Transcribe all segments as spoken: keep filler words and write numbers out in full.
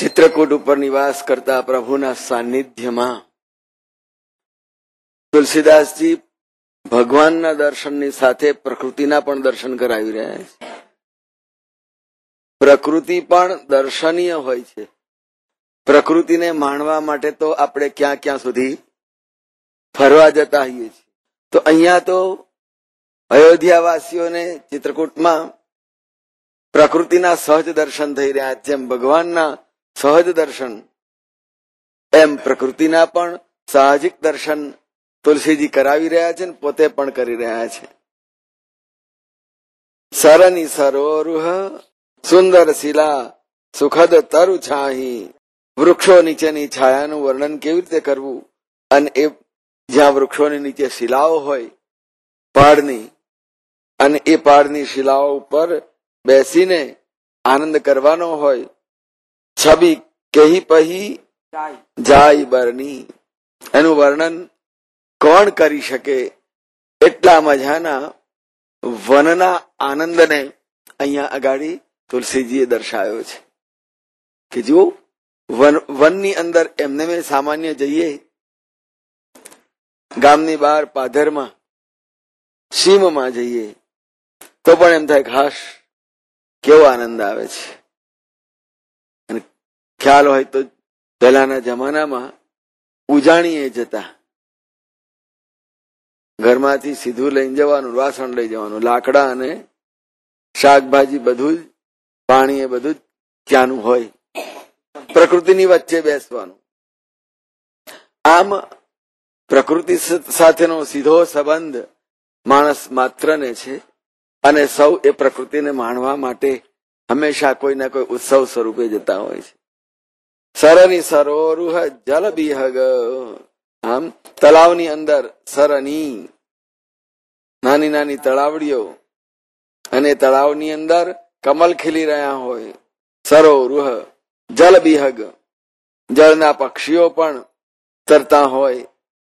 ચિત્રકૂટ ઉપર નિવાસ કરતા પ્રભુના સાનિધ્યમાં તુલસીદાસજી ભગવાનના દર્શનની સાથે પ્રકૃતિના પણ દર્શન કરાવી રહ્યા છે. પ્રકૃતિ પણ દર્શનીય હોય છે. પ્રકૃતિને માણવા માટે તો આપણે ક્યાં ક્યાં સુધી ફરવા જતા હોઈએ છીએ. તો અહીંયા તો અયોધ્યાવાસીઓને ચિત્રકૂટમાં પ્રકૃતિના સહજ દર્શન થઈ રહ્યા છે. જેમ ભગવાનના સહજ દર્શન એમ પ્રકૃતિના પણ સાહજિક દર્શન તુલસીજી કરાવી રહ્યા છે ને પોતે પણ કરી રહ્યા છે. સરની સરોરુહ સુંદર શિલા સુખદ તરુ છાહી. વૃક્ષો નીચેની છાયાનું વર્ણન કેવી રીતે કરવું, અને એ જ્યાં વૃક્ષોની નીચે શિલાઓ હોય પહાડની, અને એ પહાડની શિલાઓ ઉપર બેસીને આનંદ કરવાનો હોય. છબી કહી પહી જાય બરની. એનું વર્ણન કોણ કરી શકે? એટલા મજાના વનના આનંદને અહીંયા અગાડી તુલસીજીએ દર્શાવ્યો છે કે જો વન વનની અંદર એમને મેં સામાન્ય જઈએ ગામની બહાર પાધરમાં સીમમાં જઈએ તો પણ એમ થાય ખાસ કેવો આનંદ આવે છે. અને ખ્યાલ હોય તો પહેલાના જમાનામાં ઉજાણીએ જતા, ઘરમાંથી સીધું લઈને જવાનું, વાસણ લઈ જવાનું, લાકડા અને શાકભાજી બધું જ, પાણી એ બધું જ ત્યાંનું હોય. પ્રકૃતિની વચ્ચે બેસવાનું. આમ પ્રકૃતિ સાથેનો સીધો સંબંધ માણસ માત્રને છે, અને સૌ એ પ્રકૃતિને માણવા માટે હંમેશા કોઈના કોઈ ઉત્સવ સ્વરૂપે જતા હોય છે. સરની સરોરુહ જલ બિહગ. આમ તળાવની અંદર સરની નાની નાની તળાવડીઓ, અને તળાવની અંદર કમલ ખીલી રહ્યા હોય. સરોરુહ જલ બિહગ. જળના પક્ષીઓ પણ તરતા હોય.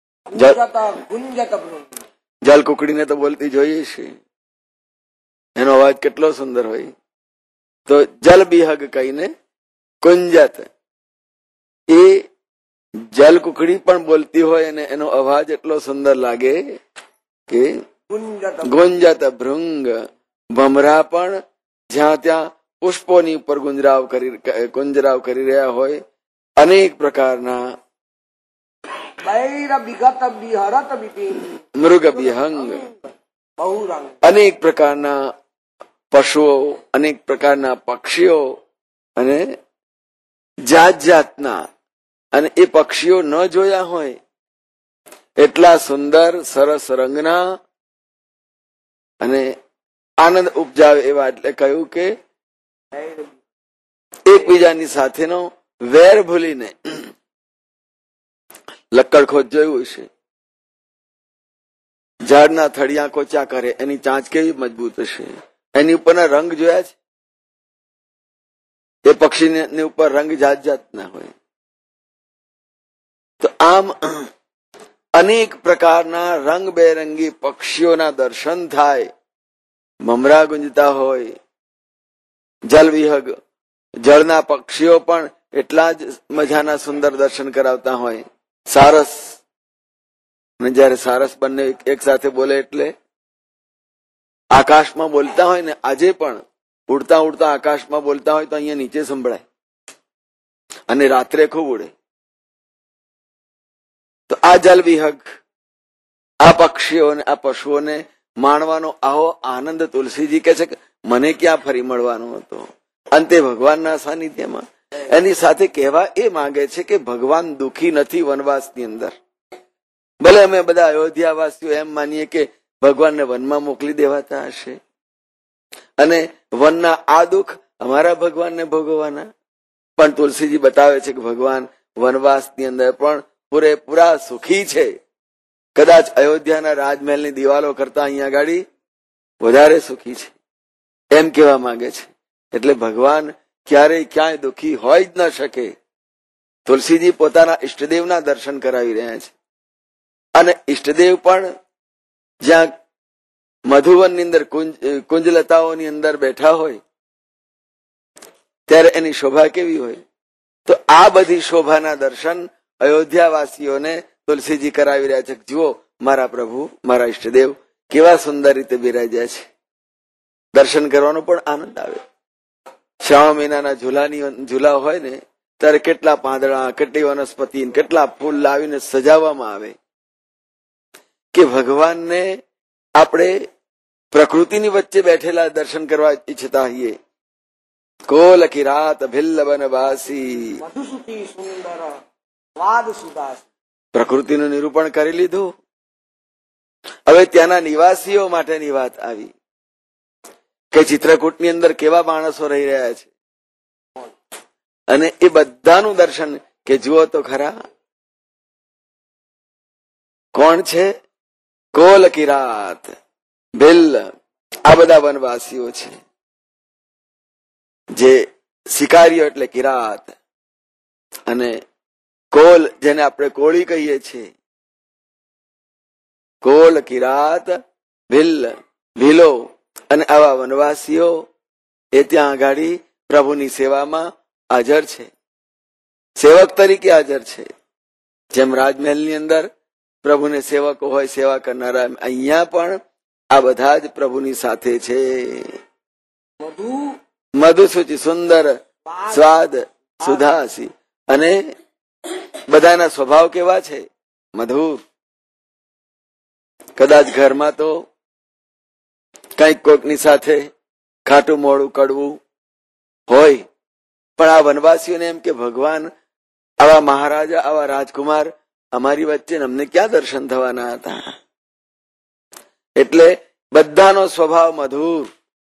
જલ કુકડીને તો બોલતી જોઈએ છે, એનો અવાજ કેટલો સુંદર હોય. તો જલ બિહગ કહીને કુંજત, એ જલ કુકડી પણ બોલતી હોય અને એનો અવાજ એટલો સુંદર લાગે કે ગુંજત ભૃંગ. ભમરા પણ જ્યાં ત્યાં પુષ્પોની ઉપર ગુંજરાવ કરી ગુંજરાવ કરી રહ્યા હોય. અનેક પ્રકારના મૃગ બિહંગ, અનેક પ્રકારના પશુઓ, અનેક પ્રકારના પક્ષીઓ, અને જાત જાતના, અને એ પક્ષીઓ ન જોયા હોય એટલા સુંદર સરસ રંગના અને આનંદ ઉપજાવે એવા. એટલે કહ્યું કે એકબીજાની સાથેનો વેર ભૂલીને, લક્કડખોદ જોયું છે, ઝાડના થડિયા કોચા કરે, એની ચાંચ કેવી મજબૂત હશે. એની ઉપરના રંગ જોયા છે? એ પક્ષીની ઉપર રંગ જાત જાતના હોય. તો આમ અનેક પ્રકારના રંગબેરંગી પક્ષીઓના દર્શન થાય. મમરા ગુંજતા હોય. જલ વિહગ, જળના પક્ષીઓ પણ એટલા જ મજાના સુંદર દર્શન કરાવતા હોય. સારસ, અને જયારે સારસ બંને એક સાથે બોલે એટલે આકાશમાં બોલતા હોય ને, આજે પણ ઉડતા ઉડતા આકાશમાં બોલતા હોય તો અહીંયા નીચે સંભળાય, અને રાત્રે ખૂબ ઉડે. તો આ જલ વિહગ, આ પક્ષીઓને, આ પશુઓને માણવાનો આવો આનંદ તુલસીજી કહે છે કે મને ક્યાં ફરી મળવાનો હતો. અંતે ભગવાનના સાનિધ્યમાં એની સાથે કહેવા એ માંગે છે કે ભગવાન દુઃખી નથી વનવાસની અંદર. ભલે અમે બધા અયોધ્યાવાસીઓ એમ માનીએ કે ભગવાનને વનમાં મોકલી દેવાતા હશે, અને વનના આ દુઃખ અમારા ભગવાનને ભોગવવાના, પણ તુલસીજી બતાવે છે કે ભગવાન વનવાસની અંદર પણ પૂરેપૂરા સુખી છે. કદાચ અયોધ્યાના રાજમહેલની દિવાલો કરતા અહીંયા ગાડી વધારે સુખી છે, એમ કહેવા માંગે છે. એટલે ભગવાન ક્યારેય ક્યાંય દુઃખી હોય જ ન શકે. તુલસીજી પોતાના ઈષ્ટદેવના દર્શન કરાવી રહ્યા છે, અને ઈષ્ટદેવ પણ જ્યાં મધુવનની અંદર કુંજ કુંજલતાઓની અંદર બેઠા હોય ત્યારે એની શોભા કેવી હોય. આ બધી શોભાના દર્શન અયોધ્યાવાસીઓને તુલસીજી કરાવી રહ્યા છે. જુઓ મારા પ્રભુ, મારા ઈષ્ટદેવ કેવા સુંદર રીતે બિરાજ્યા છે. દર્શન કરવાનો પણ આનંદ આવે. શ્રાવણ મહિનાના ઝૂલાની ઝૂલા હોય ને ત્યારે કેટલા પાંદડા, કેટલી વનસ્પતિ, કેટલા ફૂલ લાવીને સજાવવામાં આવે કે ભગવાનને આપણે પ્રકૃતિની વચ્ચે બેઠેલા દર્શન કરવા ઈચ્છતા હોઈએ. કોલ કિરાત ભિલ્લ વનવાસી, પ્રકૃતિનું નિરૂપણ કરી લીધું. હવે ત્યાંના નિવાસીઓ માટેની વાત આવી કે ચિત્રકૂટની અંદર કેવા માણસો રહી રહ્યા છે અને એ બધાનું દર્શન કે જુઓ તો ખરા કોણ છે. કોલ કિરાત ભિલ્લ, આ બધા વનવાસીઓ છે. જે શિકારીઓ એટલે કિરાત, અને કોલ જેને આપણે કોળી કહીએ છીએ. કોલ કિરાત ભિલ્લ, ભીલો અને આવા વનવાસીઓ એ ત્યાં આગાડી પ્રભુની સેવામાં હાજર છે, સેવક તરીકે હાજર છે. જેમ રાજમહેલની અંદર પ્રભુને સેવકો હોય, સેવા કરનારા, અહીંયા પણ આ બધા જ પ્રભુની સાથે છે. મધુસૂચિ, સુંદર સ્વાદ, સુધાસી, અને બધાના સ્વભાવ કેવા છે? મધુર. કદાચ ઘરમાં તો કઈક કોકની સાથે ખાટું મોડું કડવું હોય, પણ આ વનવાસીઓને એમ કે ભગવાન આવા મહારાજા, આવા રાજકુમાર અમારી વચ્ચે અમને ક્યાં દર્શન થવાના હતા. એટલે બધાનો સ્વભાવ મધુર,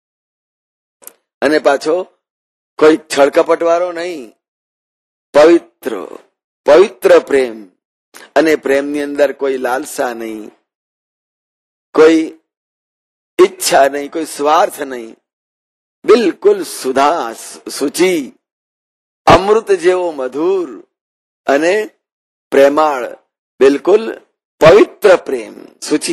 અને પાછો કોઈ છળકપટ વાળો નહીં, પવિત્ર પવિત્ર પ્રેમ. અને પ્રેમની અંદર કોઈ લાલસા નહીં, કોઈ ઈચ્છા નહીં, કોઈ સ્વાર્થ નહીં. બિલકુલ સુધા સુચિ, અમૃત જેવો મધુર અને પ્રેમાળ, બિલકુલ પવિત્ર પ્રેમ, સુચિ.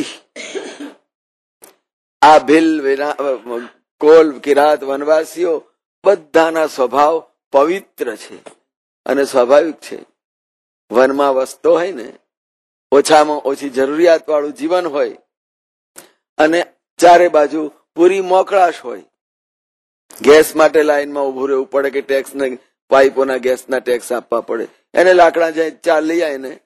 આ ભીલ, કોલ, કિરાત, વનવાસીઓ બધાના સ્વભાવ પવિત્ર છે. અને સ્વાભાવિક છે, વનમાં વસતો હોય ને, ઓછામાં ઓછી જરૂરિયાત વાળું જીવન હોય અને ચારે બાજુ પૂરી મોકળાશ હોય. ગેસ માટે લાઈનમાં ઉભું રહેવું પડે કે ટેક્સ ને પાઇપોના ગેસના ટેક્સ આપવા પડે. એને લાકડા જાય ચાલ લઈ આવે ને,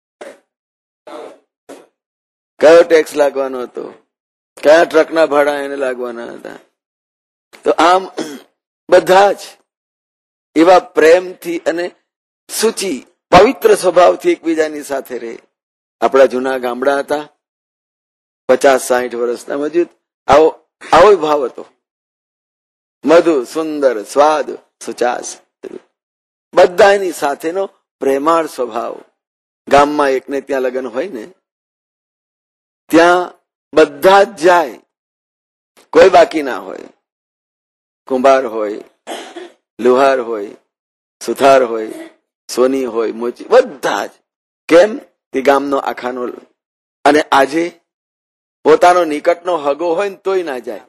કયો ટેક્સ લાગવાનો હતો, કયા ટ્રકના ભાડા એને લાગવાના હતા. તો આમ બધા જ એવા પ્રેમથી અને સૂચિ પવિત્ર સ્વભાવથી એકબીજાની સાથે રહે. આપણા જૂના ગામડા હતા, પચાસ સાહીઠ વર્ષના, મજૂર આવો આવો ભાવ હતો. મધુ, સુંદર, સ્વાદ, સુચાસ, બધાની સાથેનો પ્રેમાળ સ્વભાવ. ગામમાં એકને ત્યાં લગ્ન હોય ને, ત્યાં બધા જ જાય, કોઈ બાકી ના હોય. કુંભાર હોય, લુહાર હોય, સુથાર હોય, સોની હોય, મોચી, બધા જ. કેમ? તે ગામનો આખાનો. અને આજે પોતાનો નિકટનો હગો હોય ને તોય ના જાય,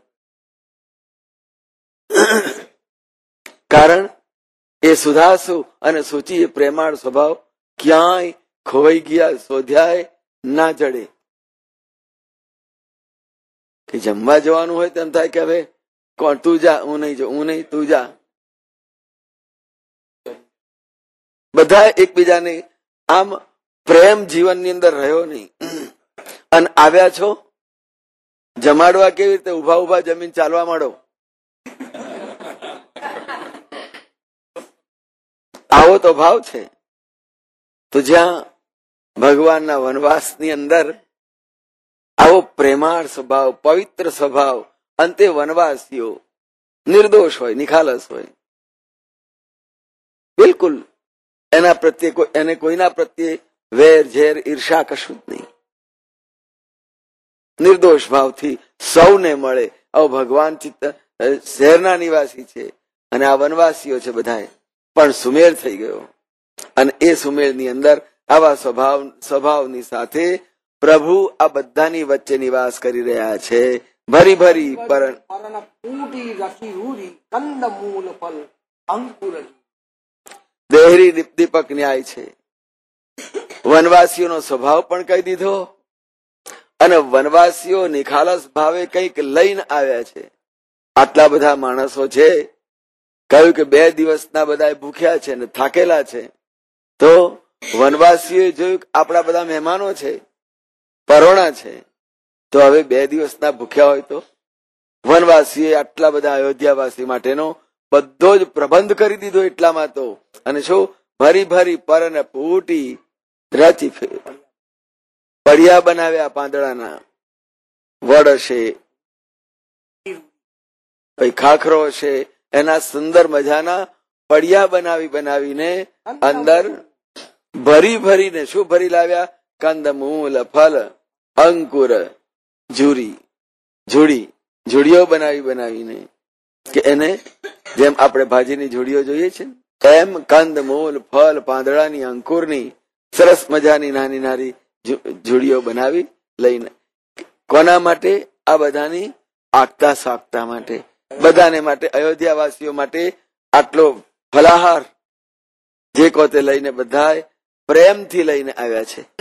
કારણ એ સુધાસુ અને સૂચિ, એ પ્રેમાળ સ્વભાવ ક્યાંય ખોવાઈ ગયા, શોધ્યાય ના જડે. કે જમવા જવાનું હોય તેમ થાય કે હવે કોણ, તું જા, હું નહીં જાઉં, હું નહીં, તું જા. બધા એકબીજાને આમ પ્રેમ જીવનની અંદર રહ્યો નહીં. અને આવ્યા છો જમાડવા કેવી રીતે? ઉભા ઉભા જમીન ચાલવા માંડો. આવો તો ભાવ છે. તો જ્યાં ભગવાનના વનવાસની અંદર આવો પ્રેમાળ સ્વભાવ, પવિત્ર સ્વભાવ, અંતે વનવાસીઓ નિર્દોષ હોય, નિખાલસ હોય, બિલકુલ એના પ્રત્યે એને કોઈના પ્રત્યે વેર, ઝેર, ઈર્ષા કશું જ નહીં. નિર્દોષ ભાવથી સૌને મળે. આવો ભગવાન ચિત્ત શહેરના નિવાસી છે અને આ વનવાસીઓ છે, બધા પણ સુમેળ થઈ ગયો. અને એ સુમેળની અંદર આવા સ્વભાવ સ્વભાવની સાથે પ્રભુ આ બધાની વચ્ચે નિવાસ કરી રહ્યા છે. ભરી ભરી પર દેહરી દીપક ન્યાય છે. વનવાસીઓનો સ્વભાવ પણ કહી દીધો અને વનવાસીઓ નિખાલસ ભાવે કંઈક લઈને આવ્યા છે. આટલા બધા માણસો છે, કહ્યું કે બે દિવસના બધા ભૂખ્યા છે ને થાકેલા છે. તો વનવાસીઓએ જોયું કે આપણા બધા મહેમાનો છે, પરોણા છે, તો હવે બે દિવસના ભૂખ્યા હોય તો વનવાસીએ આટલા બધા અયોધ્યાવાસી માટેનો બધો જ પ્રબંધ કરી દીધો. એટલામાં તો અને શું ભરી ભરી પર ને પૂટી રચી પડિયા બનાવ્યા પાંદડાના. વડ હશે, ખાખરો હશે, એના સુંદર મજાના પડિયા બનાવી બનાવીને અંદર ભરી ભરીને શું ભરી લાવ્યા? કંદ મૂલ ફલ અંકુર જુરી જોડી જોડીઓ બનાવી બનાવીને કે એને જેમ આપણે ભાજીની જોડીઓ જોઈએ છે એમ કંદ મૂલ ફળ પાંદડાની અંકુરની સરસ મજાની નાની નાની જોડીઓ બનાવી લઈને. કોના માટે? આ બધાની આગતા સાગતા માટે, બધાને માટે, અયોધ્યાવાસીઓ માટે આટલો ફલાહાર જે કોતે લઈને બધા પ્રેમથી લઈને આવ્યા છે.